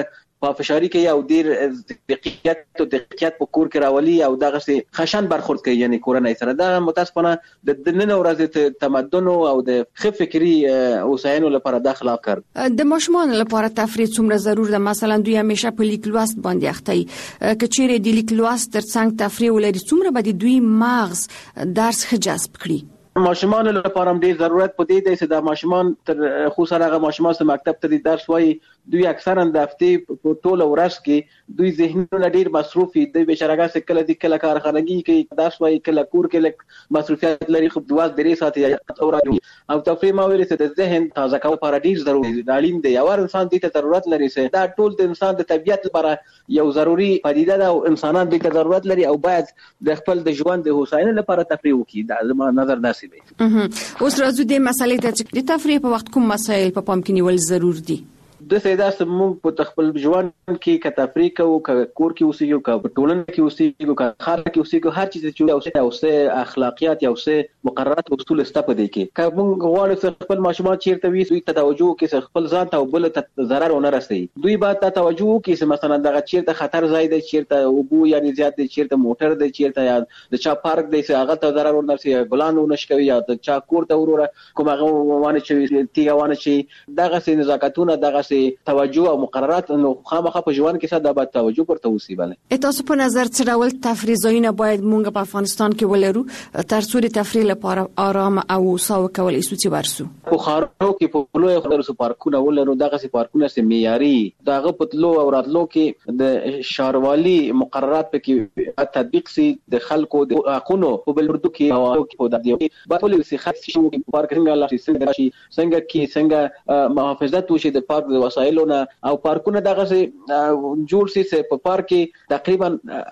په فشاری کې او ډیر دقیقیت او دقیقیت په کور کې راولي او دغه سي خشن برخورد کوي یعنی کورنۍ سره دا متاسفانه د نن ورځ تمدن او د خف فکری اوساینو لپاره د خلاف کړ. د ماشومان لپاره تفریح څومره ضرور ده؟ مثلا دوی همیشه په لیک لوست باندې اخته وي، کچېره د لیک لوست ترڅنګ تفریح ولري څومره به دوی مغز درس جذب کړي؟ ماشومان لپاره ډیر ضرورت پدې دی چې د ماشومان تر خو سره هغه ماشومان چې مکتب ته درس وایي دوی اکثرا د هفتې په ټوله ورځ کې دوی ذهنونه ډیر مصروف دي، د بشرګه څخه کله د کله کارخانګي کې درس وایي کله کور کې لک مصروفیت لري، خو دواز درې ساعت اوري او تفریح ما ویل چې د ذهن تازه کول لپاره ډیر ضروري دی، اړین دی. یو انسان دې ته ضرورت لري چې دا ټول د انسان د طبيعت لپاره یو ضروري پدیده ده او انسانان دې ته ضرورت لري او باید د خپل د ژوند د هوساینې لپاره تفریح وکړي. دا زما نظر داسې دی. اوس راځو د مسالې ته چې د تفریح په وخت کوم مسایل په پام کې نیول ضرور دي. د سیدا سمون په خپل ژوند کې ک تفریح کوو ک کور کې اوسېږو ک ټولنه کې اوسېږو ک خار کې اوسېږو هر چیز چې او څه اخلاقیات او څه مقررات او اصول سته دي کې ک موږ غواړو چې خپل ماشومان چیرته وي دوی ته توجه کې خپل ځان ته او بل ته ضرر ونه رسي، دوی باید ته توجه کې چې مثلا دغه چیرته خطر ځای دی، چیرته وبو یعنی زیات دی، چیرته موټر دی، چیرته یا د چا پارک دی چې هغه ته ضرر ونه رسي، ګلان ونه شکوي یا د چا کور ته وروره کوم هغه وانه چې تیګه وانه چې دغه سي نزاکتونه دغه سي توجه او مقررات نو خامخا په ژوند کې څه د باید توجه ورته وسی. بله تاسو په نظر څه ډول تفریح ځایونه باید مونږ په افغانستان کې ولرو تر څو د تفریح لپاره آرام او ساو کول ایسوڅي ورسو؟ په خارو کې په لوی خلرو پارکونه ولرو، دغه سي پارکونه سي معیاري دغه پتلو او راتلو کې د شاروالي مقررات پکې تطبیق سي، د خلکو د حقوقو په بلوردو کې او په دغه کې په ټول سي خاص شي پارک څنګه لا شي څنګه کې څنګه محافظت وشي د پارک د وسایلونو او پارکونه دغه سي جوړ سي په پارک کې تقریبا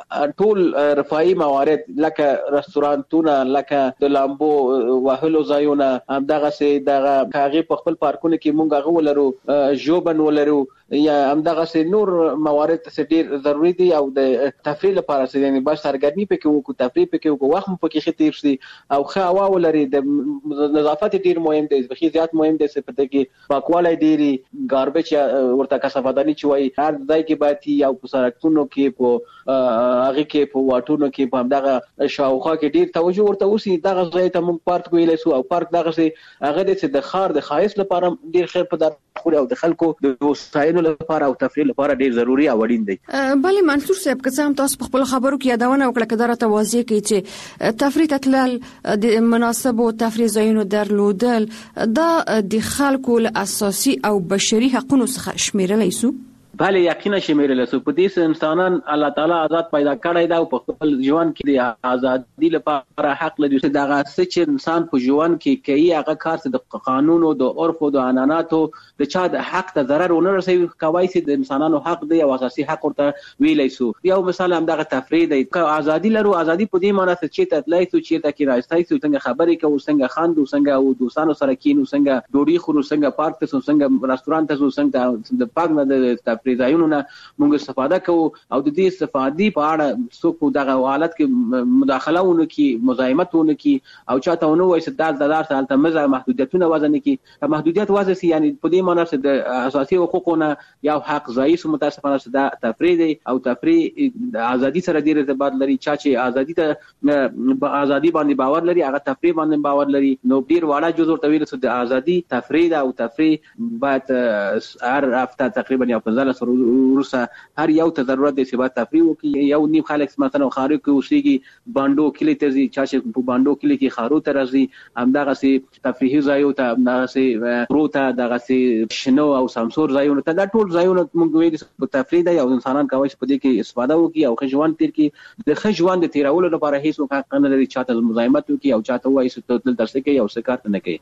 ټول رفاهي موارد لکه رستورانتونه لکه د لامبو وهلو ځایونه هم دغه سي دغه هغه په خپل پارکونه کې مونږ هغه ولرو جوبن ولرو یا هم دغه سي نور موارد څه ډیر ضروری دي او د تفریح لپاره څه یعنی بس سرګرمي پکې وکړو، تفریح پکې وکړو، وخت پکې خطیر شي او ښه هوا ولري، د نظافت ډیر مهم دی، بخي زیات مهم دی چې پته کې پاکوالی ډیری ګاربیج یا ورته کثافداني چوي هر ځای کې باید یا په سړکونو کې په هغه کې په واټونو کې په دغه شاوخوا کې ډیر توجه ورته وسی. دغه ځای ته موږ پارک ویلې سو او پارک دغه سي هغه د خار د خایس لپاره ډیر خیر په دار خو او د خلکو د وسایلو لپاره او تفریح لپاره ډیر ضروری او اړین دی. بلې منصور صاحب که څه هم تاسو په خپل خبرو کې یادونه وکړه کدار ته واضح کړئ چې تفریح تلل د مناسب او تفریح ځایونو درلودل دا د خلکو له اساسي او بشري حقوقو څخه شمیرل شي. بله یقینا شمیرل سو په دې انسانان الله تعالی آزاد پیدا کړی دا په خپل ژوند کې د ازادي لپاره حق لري چې دغه چې انسان په ژوند کې کوي هغه کار چې د قانون او د عرف او د عنعناتو د چا د حق ته ضرر ونه رسوي کوي چې د انسانانو حق دی او اساسي حق ورته ویلای سو. یو مثال هم دغه تفریح دی، ازادي لرو، ازادي په دې معنی چې ته تلای سو چې ته کې راځي سو څنګه خبرې کوو، څنګه خاندو، څنګه او دوستانو سره کینو، څنګه ډوډۍ خورو، څنګه پارک ته څنګه رستورانت ته څنګه د پاک نه د ځایونو موږ استفاده کوو او د دې استفادې په اړه څوک دغه حالت کې مداخله ونه کی مزاحمت ونه کی او چاته ونه وایي چې د دلار ته مزه محدودیتونه وزن کی محدودیت وزن سي یعنی په دې معنی چې د اساسي حقوقونه یو حق ضعیف متاسفانه چې د تفریح دی او تفریح د ازادي سره ډیر ارتباط لري. چا چې ازادي ته ازادي باندې باور لري هغه تفریح باندې باور لري نو ډیر واړه جزء ورته ویل چې د ازادي تفریح او تفریح باید هر هفته تقریبا یا پنځه سره ورسه هر یو ته ضرورت دی چې باید تفریح وکړي. یو نیم خلک مثلا خارو کې اوسېږي باندو کلی ته ځي، چا چې په باندو کلی کې خارو ته راځي همدغه سي تفریحي ځایو ته همدغه سي پروته دغه سي شنو او سمسور ځایونه ته دا ټول ځایونه موږ وایي په تفریح دی او انسانان کوي چې په دې کې استفاده وکړي او ښه ژوند تیر کړي. د ښه ژوند د تیرولو لپاره هیڅ حق نه لري چاته مزاحمت وکړي او چاته وایي چې دلته څه کوي او څه کار نه کوي.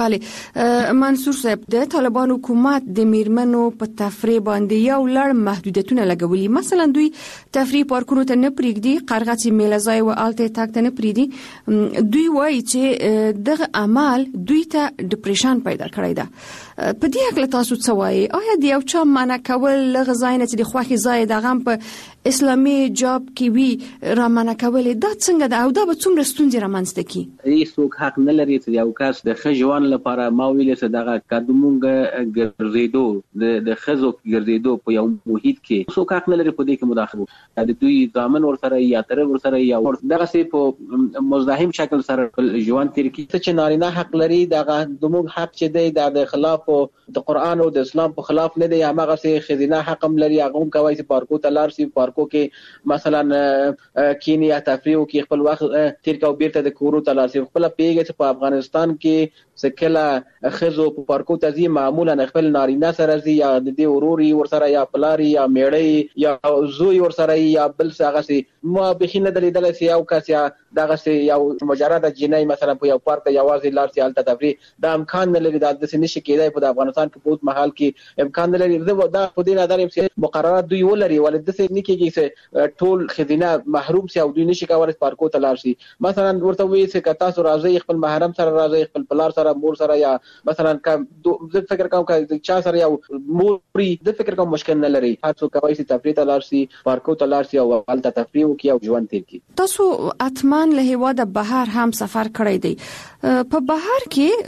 bale منصور صاحب د طالبان حکومت د میرمنو په تفریح باندې یو لړ محدودیتونه لګولي، مثلا دوی تفریح پارکونو ته نه پریږدي، قرغڅ میله‌ځای او الته تاک ته نه پریږدي. دوی وایي چې دغه عمل دوی ته ډیپریشن پیدا کړی ده. په دې اړه تاسو څه وایي؟ آیا د یو چا منع کول لغه ځای نه چې د خوخي ځای دغه په اسلامي جاب کې وی رامنه کولې دا څنګه دا او دا به څومره ستونزې رامنځته کی؟ هیڅوک حق نه لري چې یو کس د خجوان لپاره ما ویل چې دغه قدمونګه ګرځېدو د خزو ګرځېدو په یو محیط کې څوک حق نه لري په دې کې مداخله د دوی ځامن ورسره یا تر ورسره یا دغه سي په مزاحم شکل سره ژوند تیر کی چې نارینه حق لري دغه دومره حق چې دی د خلاف د قران او د اسلام په خلاف نه دی هغه سي خزینه حق هم لري هغه کوي چې پارکو تلار سي پارکو کې مثلا کینیا تفریح کې خپل وخت تیر کا بیرته د کورو تلار سي خپل پیګه چې په افغانستان کې سکله خزو په پارکو تزي معمولا خپل نارینه سره زی یا د دې وروري ورسره یا پلاری یا میړی یا زوی ورسره یا بل څه سي ما بخینه دلیدل سي او کاسیا دغه سي یو مجرد جنای مثلا په یو پارک یوازې لار سي الته تفریح دا امکان نه لري دا د نشي کېدای په افغانستان کې بہت محل کې امکان نه لري دا په دې نظر چې مقررات دوی ولري ولې د څه نکېږي چې ټول خزینه محروم سي او دوی نشي کولای پارکو تلار سي مثلا ورته وي چې کتا سره راځي خپل محرم سره راځي خپل پلار سره مور سره یا مثلا زه فکر کوم چې چا سره یو موري د فکر کوم مشکل نه لري هر څو کوي چې تفریح تلار سي پارکو تلار سي او الته تفریح وکي او ژوند تیر کی. تاسو اتمان له هواده بهر هم سفر کړی دی په بهر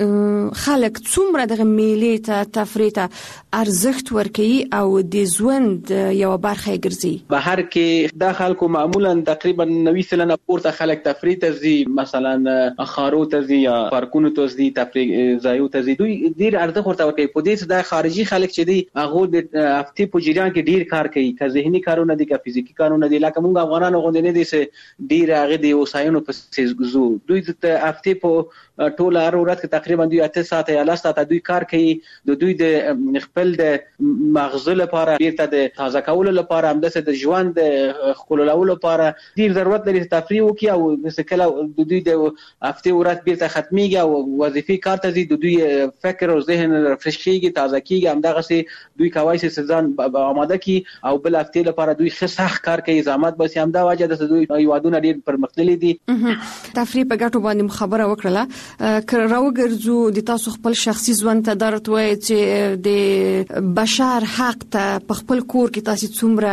کې خلک څومره د میلې ته تفریح ته ارزښت ورکوي او د ژوند یو برخه ګرځي؟ بهر کې د خلکو معمولا تقریبا نوي سلنه پورته خلک تفریح ته ځي مثلا خارو ته ځي یا پارکونو ته ځي تفریح ځایو ته ځي دوی ډیر ارزښت ورته ورکوي په دې چې د خارجي خلک چې دي هغه د هفتې په جریان کې ډیر کار کوي که ذهني کارونه دي که فزیکی کارونه دي لکه موږ افغانانو غوندې نه دي چې ډیر هغه د وسایلو په سیزګزو دوی د هفتې په ټول هر ورځ کې تقریبا دوی اته ساعته یا لس ساعته دوی کار کوي د دوی د خپل د مغز لپاره بیرته د تازه کولو لپاره همداسې د ژوند د خلولولو لپاره ډیر ضرورت لري تفریح وکړي او مثلا د دوی د هفتې ورځ بیرته ختميږي او وظیفي کار ته د دوی فکر او ذهن رفرش کیږي تازه کیږي همدغه سي دوی کوي چې ځان آماده کی او بل هفته لپاره دوی ښه سخت کار کوي زحمت بس همدا وجه د دوی یوادونه ډیر پرمختللي دي. تفریح په ګټو باندې خبره وکړه که راوګرځو د تاسو خپل شخصي ژوند ته درته وایي چې د بشر حق ته په خپل کور کې تاسو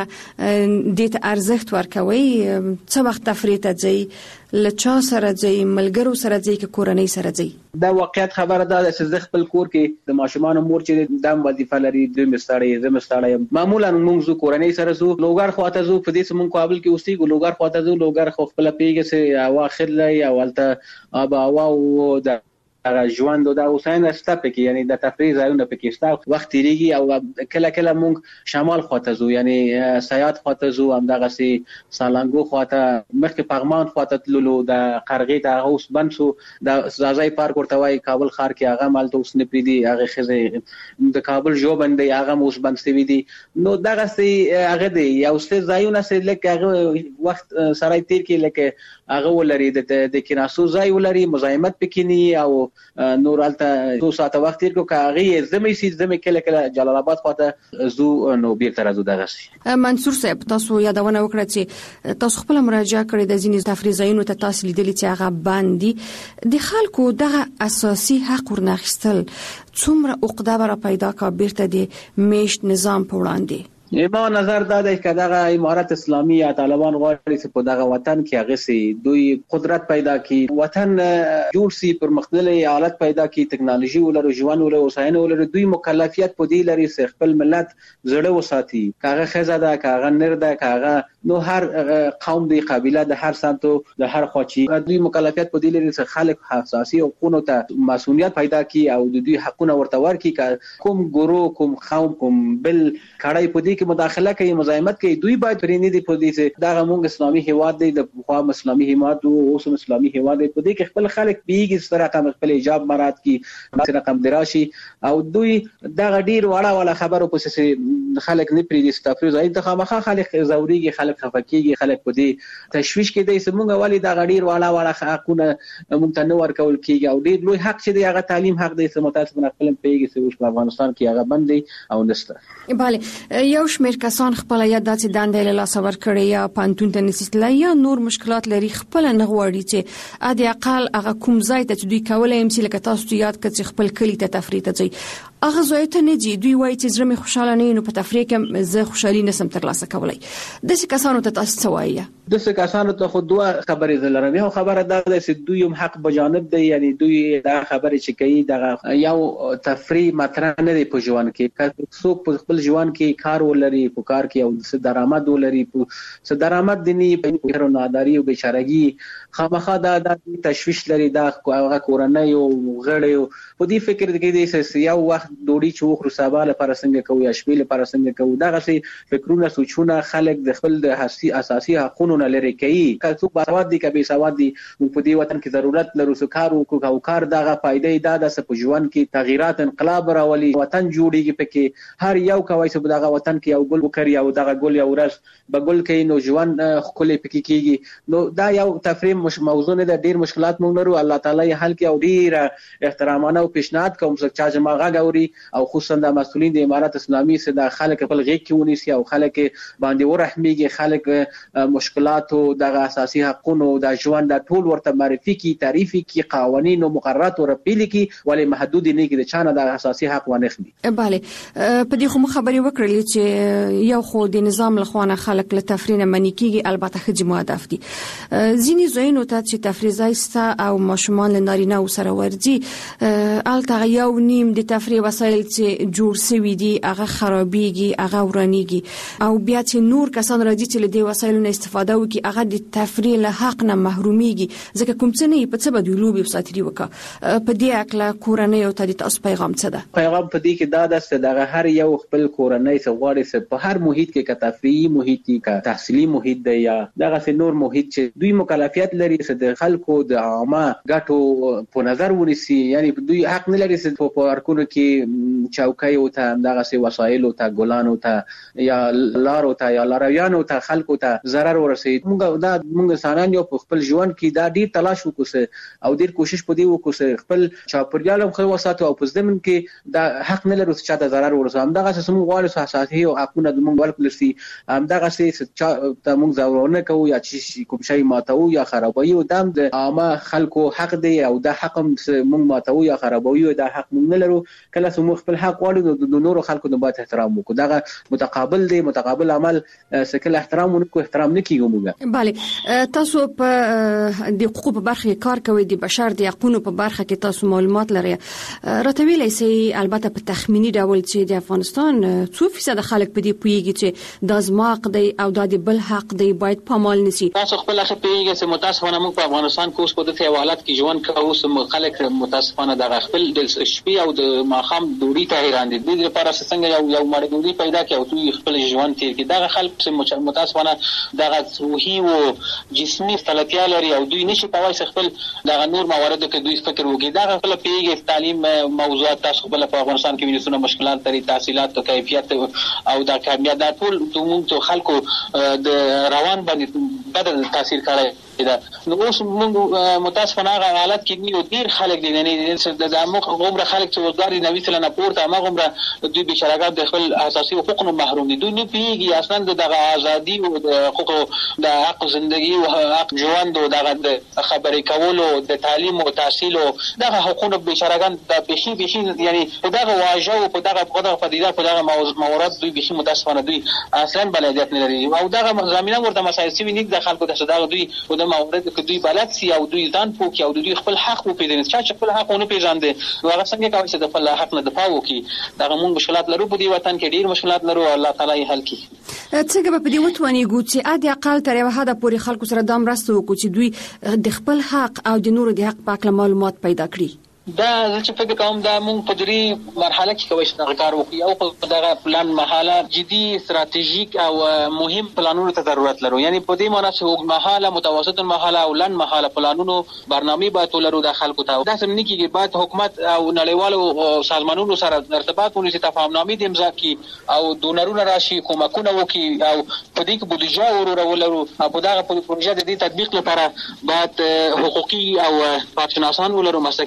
څومره د ارزښت ورکوي څه وخت تفریح ته ځي لچا سره ځي ملګرو سره ځي که کورنۍ سره ځي؟ دا واقعیت خبره ده چې زه خپل کور کې د ماشومان مور چې د وظیفه لري د مستړی زه مستړی معمولا موږ زو کورنۍ سره زو لوګار خواته زو په دې سمون قابل کې اوسېږو لوګار خواته زو لوګار خو خپل پیګه سي واخر لای او الته ابا او د هغه ژوند او د اوساینه ستاپ کې یعنی د تفریح ځایونه پکې شته وخت تیریږي او کله کله موږ شمال خواته زو یعنی سیاحت خواته زو همدغه سي سالنګو خواته مخکې پغمان خواته تللو د قرغې ته اوس بنسو د زازای پارک ورته وای کابل ښار کې هغه مالته اوس نه پریدي هغه خزه د کابل جو باندې هغه اوس بنسوي دي نو دغه سي هغه دی یو څه ځایونه سي لکه هغه وخت سره تیر کې لکه هغه ولري د کیناسو ځای ولري مزاحمت پکینی او نور الته دو ساعت وخت تیر کو کاغي زمي سي زمي کله کله جلال آباد خواته زو نو بیرته راځو دغه سي. منصور صاحب تاسو یادونه وکړه چې تاسو خپل مراجعه کړې د ځینې تفریح ځایونو ته تاسو لیدلې چې هغه باندې د خلکو دغه اساسي حق ورناخستل څومره عقده را پیدا کا بیرته د میشت نظام په وړاندې؟ ما نظر دا دی چې دغه امارت اسلامي یا طالبان غواړي چې په دغه وطن کې هغه سي دوی قدرت پیدا کړي وطن جوړ سي پرمختللي حالت پیدا کړي ټکنالوژي ولرو ژوند ولرو وساینه ولرو دوی مکلفیت په دې لري چې خپل ملت زړه وساتي کاغه خزه ده کاغه نر ده کاغه نو هر قوم دی قبيله د هر سمتو د هر خواچی دوی مکلفیت په دې لري چې خلک حساسي او قانون ته مسؤلیت پیدا کړي او د دوی حقونه ورته ورکړي کوم ګورو کوم قوم کوم بل کړای په دې کې مداخله کوي مزاحمت کوي دوی باید پرې دي په دې چې دا موږ اسلامي هیواد دی د خوا اسلامي هیواد او اوس اسلامي هیواد دی په دې کې خپل خلک بیګ سره رقم خپل حجاب مراد کی رقم دراشي او دوی دا ډیر وړه وړه خبرو په څه خلک نه پرې دي ستافر زای ته خامخا خلک زوريږي خلک خفکیږي خلک په دې تشويش کې دي چې موږ والی دا ډیر وړه وړه حقونه موږ ته نه ورکول کیږي او ډیر لوی حق چې دی هغه تعلیم حق دی چې متاسفانه خپل پیګي چې په افغانستان کې هغه بندي او نشته. bale یو شمېر کسان خپل یا داسې دندې له لاس ور کړی یا پانتون ته نسیتلای یا نور مشکلات لري خپل نه غواړي چې ا دې اقل هغه کوم ځای ته دوی کولای هم چې لکه تاسو یاد کړئ خپل کلی ته تفریح ته ځي هغه زوی ته نه دي دوی وایي چې زړه مې خوشاله نه نو په تفریح کې زه خوشالي نسم ترلاسه کولای. د څه کسانو ته تاسو څه وایي؟ د څه کسانو ته خو دوه خبرې زلرم. یو خبره دا ده چې دوی هم حق بجانب دی، یعنی دوی دا خبرې چې کوي دا یو تفریح مطرح نه دی په ژوند کې. څوک په خپل ژوند کې کار ولري، په کار کې او څه درآمد ولري، څه درآمد دي نه په هر ناداری او بیچارهګي خامخا دا د تشویش لري. دا هغه کورنۍ او غړي په دې فکر کې دي چې یو وخت ډوډۍ چې وخورو سبا لپاره څنګه کوو یا شپې لپاره څنګه کوو. دا غسي فکرونه سوچونه خلک د خپل د اساسي حقوقو نه لري کوي. که څوک باسواد دي که بې سواد دي، په دې وطن کې ضرورت لرو چې کار وکړو او کار دغه فائدې دا د په ژوند کې تغیرات انقلاب راولي، وطن جوړیږي. پکې هر یو کوي چې دغه وطن کې یو ګل وکړي او دغه ګل یو ورځ به ګل کوي نو ژوند خولې پکې کیږي. نو دا یو تفریم مش موضوع نه ده، ډیر مشکلات مونږ لرو. الله تعالی یې حل کوي او ډیر احترامانه او پیشنهاد کوم چې چا جماغه غوري او خصوصا د مسؤلین د امارات اسلامي سره د خلک په غیږ کې ونیسي او خلک باندې ورحمېږي، خلک مشکلات او د اساسي حقوقو د ژوند د ټول ورته معرفي کی، تعریفي کی، قوانین او مقررات او رپیل کی ولې محدود نه کی د چانه د اساسي حق ونه خني. bale په دې خو خبرې وکړلې چې یو خو د نظام لخوانه خلک له تفریح نه منې کیږي، البته خځې مهدف دي. ځینې زوینو ته چې تفریح زایسته او ماشومان له نارینه سره ورځي الته یو نیم د تفریح وسایل چې جوړ شوي دي هغه خرابېږي، هغه ورانېږي او بیا چې نور کسان راځي چې له دې وسایلو نه استفاده وکړي هغه د تفریح له حق نه محرومېږي. ځکه کوم څه نه په څه به دوی لوبې وساتري وکړه. په دې اکله کورنۍ او ته د تاسو پیغام څه ده؟ پیغام په دې کې دا ده چې دغه هر یو خپل کورنۍ څه غواړي چې په هر محیط کې که تفریحي محیط دی که تحصیلي محیط دی یا دغه نور محیط چې دوی مکلفیت لري چې د خلکو د عامه ګټو په نظر ونیسي. یعنی دوی حق نه لري چې په پارکونو کې چوکۍ او ته دغه سي وسایل او ته ګلان او ته یا لار او ته یا لارویان او ته خلکو ته ضرر ورسي. موږ دا موږ انسانان یو په خپل ژوند کې دا ډیر تلاش وکړو او ډیر کوشش پدې وکړو خپل چاپریال هم خو وساتو او په ځمن کې دا حق نه لرو چې چاته ضرر ورسي. هم دغه څه موږ غواړو اساسي او حقونه د موږ ورکړل شي. هم دغه څه چې موږ ضرورونه کوو یا چې کوم شی ماتو یا خرابوي او دم د عامه خلکو حق دی او دا حق موږ ماتو یا خرابوي او دا حق موږ نه لرو. کله چې موږ خپل حق غواړو د نورو خلکو نه باید احترام وکړو. دغه متقابل دی، متقابل عمل سکل احترام ونکو احترام نه کیږي. موږ bale تاسو په د حقوقو په برخه کې کار کوئ، د بشر د حقوقو په برخه کې تاسو معلومات لرئ. راته ویلای سي البته په تخمینی ډول چې د افغانستان څو فیصد خلک په دې پوهیږي چې د ازما حق دی او د بل حق دی باید پامال نشي. تاسو خپل خپل پیږي چې متاسفانه موږ په افغانستان کې اوس په دې حالت کې ژوند کوو چې خلک متاسفانه د خپل د شپې او د ماخام دوړي ته حیران دي. د دې لپاره څنګه یو یو مړ دوړي پیدا کړي او دوی خپل ژوند تیر کړي. دا خلک چې متاسفانه د روحي او جسمي فعالیتیا لري او دوی نشي کولای خپل د نور موارد کې دوی فکر وکړي. دا خپل پیږي تعلیم موضوعات تاسو خپل په افغانستان کې وینئ څونه مشکلات لري، تحصیلات او کیفیت او د کامیابی د ټول موږ خلکو د روان باندې بدل تاثیر کوي. نو اوس موږ متاسفانه هغه حالت کې نیو ډیر خلک دي نه د دمو عمر خلک چې وزګاری نوي سره نه پورته هغه عمر دوی بشراګات د خپل اساسي حقوقو نه محروم دي. دوی نه پیږي اصلا د ازادي او د حقوقو د حق ژوندۍ او حق ژوند او د خبرې کولو د تعلیم او تحصیل او د حقوقو بشراګان د بشي بشي یعنی په دغه واجو په دغه په دغه پدیده په دغه موارد دوی بشي متاسفانه دوی اصلا بلدیت نه لري او دغه زمينه ورته مسایل سوي نه د خلکو د صداغ دوی او د موارد کې دوی بلد سي او دوی ځان پوکي او دوی خپل حق وپیژني. چې خپل حق ونه پیژاندي نو هغه څنګه کوي چې د خپل حق نه دفاع وکړي. دا موږ مشکلات لرو په دې وطن کې، ډیر مشکلات لرو. الله تعالی یې حل کړي. څنګه په دې وتواني ګوت چې اده اقل تر یو حد پورې خلکو سره دام راستو وکړي چې دوی د خپل حق او د نورو د حق په اړه معلومات پیدا کړي. دا چې فکر کوم دا موږ په دې مرحله کې کوي چې کار وکړو او په دغه پلان مرحله جدي استراتیژیک او مهم پلانونو ته ضرورت لرو. یعنی په دې معنی چې وګ مرحله متوسط مرحله او لن مرحله پلانونو برنامه باید ولرو د خلکو ته. دا سم نه کیږي، باید حکومت او نړیوالو سازمانونو سره ارتباط ونیسي، تفاهمنامې د امضا کړي او ډونرونه راشي، کومکونه وکړي او په دې کې بودیجه ورولرو. په دغه پروژه د دې تطبیق لپاره باید حقوقي او کارشناسان ولرو، مسلکي خلک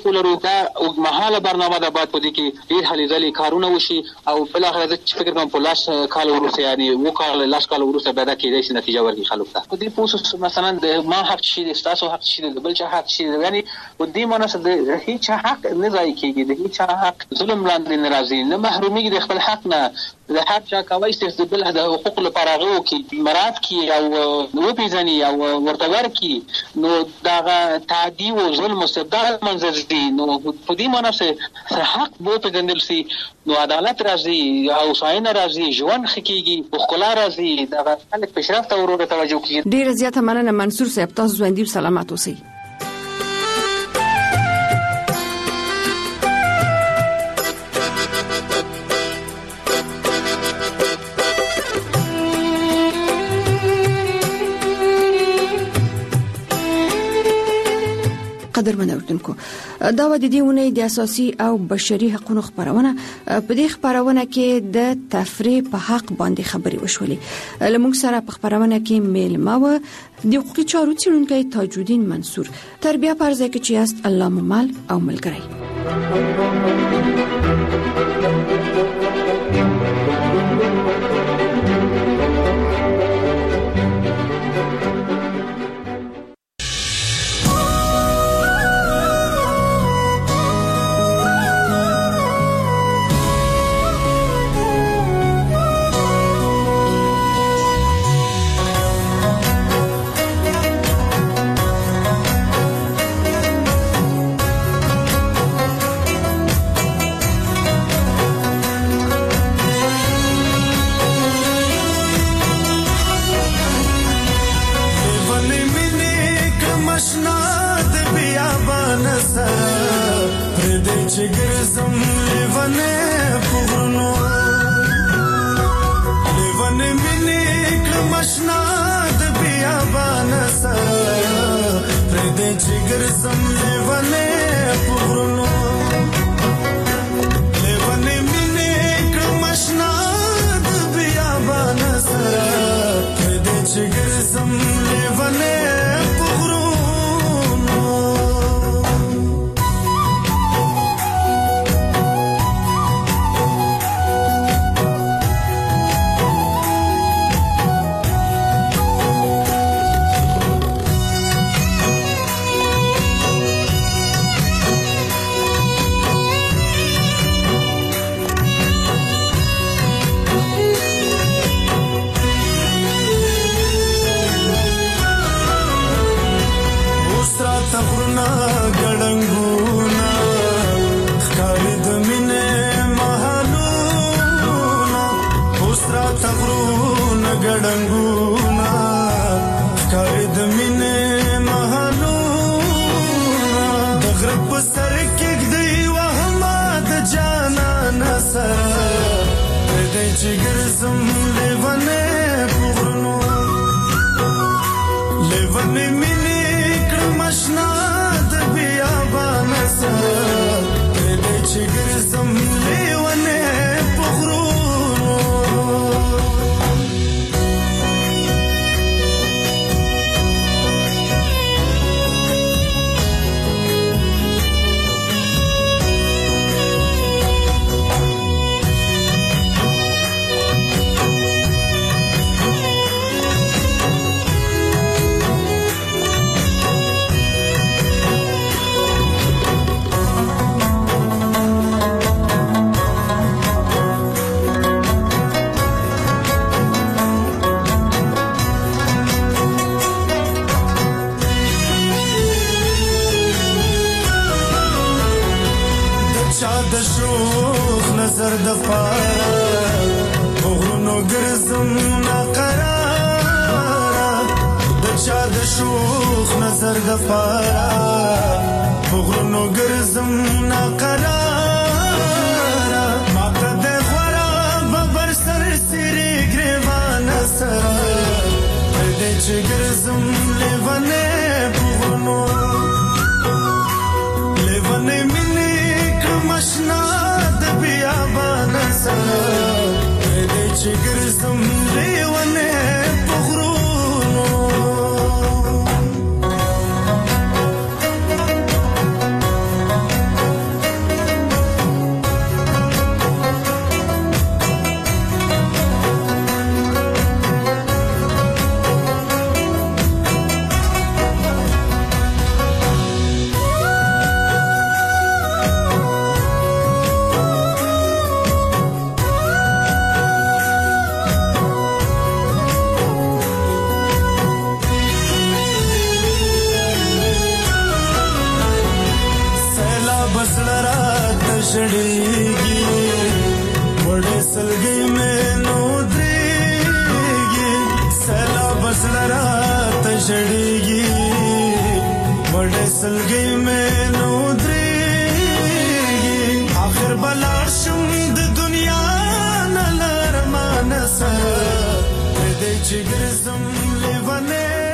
اړیکو لرو دا اوږدمهاله برنامه ده، باید په دې کې ډېر هلې ځلې کارونه وشي او بالاخره زه چې فکر کوم په لاس کال وروسته یعنې اووه کاله لاس کاله وروسته بیا دا کېدای شي نتیجه ورکړي خلکو ته. په دې پوه مثلا د ما حق شي، د ستاسو حق شي، د بل چا حق شي، یعنې په دې معنی سره د هېچ حق نه ضایع کېږي، د هېچ حق ظلم لاندې نه راځي، نه محرومیږي د خپل حق نه. د هر چا کولی شي د بل د حقوقو لپاره هغه وکړي، مراعات کړي او وپېژني او ورته ورکړي، نو دغه تعدي او ظلم او استبداد منځ ځي. نو په دې معنی سره حق وپېژندل شي نو عدالت راځي او هوساینه راځي، ژوند ښه کېږي، ښکلا راځي، دغه خلک پیشرفت او ورو توجه کوي. ډېره زیاته مننه منصور صاحب، تاسو ژوندي او سلامت اوسئ. قدرمن اوردونکو، دا و د دې ونې د اساسي او بشري حقوقو خبرونه. په دې خبرونه کې د تفریح په حق باندې خبرې وشولې. لمونږ سره په خبرونه کې میلمه و د حقوقي چارو څیړونکی تاج الدین منصور. تربیه پرځای کې چې است الله ممال او ملګری. شړېږي وړې سلګۍ مې نو درېږي سیلاب زړه راته ژړېږي وړې سلګۍ مې نو درېږي آخر به لاړ شم د دنیا نه له ارمانه سره پرېږدی چې ګرځم لیونی